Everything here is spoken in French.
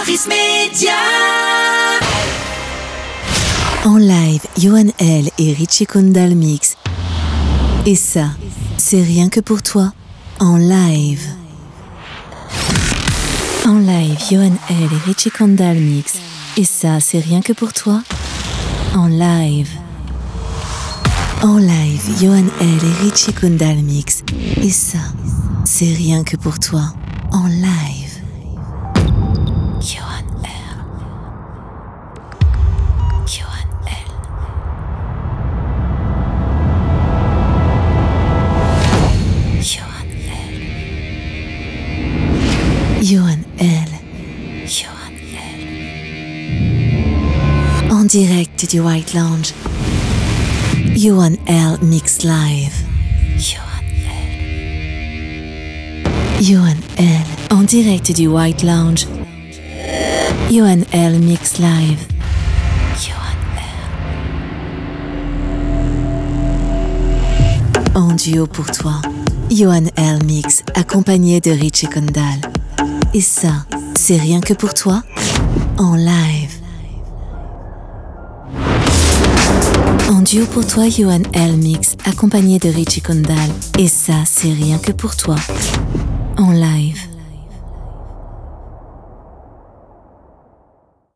Patrice Média. En live, Yohann L et Richie Kondal mix. Et ça, c'est rien que pour toi. En live. En live, Yohann L et Richie Kondal mix. Et ça, c'est rien que pour toi. En live. En live, Yohann L et Richie Kondal mix. Et ça, c'est rien que pour toi. En live. Yohann L. Yohann L. Yohann L. Yohann L. Yohann L. En direct du White Lounge. Yohann L mix live. Yohann L. Yohann L. En direct du White Lounge. Yohann L mix live. Yohann L. En duo pour toi. Yohann L mix accompagné de Richie Kondal. Et ça, c'est rien que pour toi. En live. En duo pour toi, Yohann L mix accompagné de Richie Kondal. Et ça, c'est rien que pour toi. En live.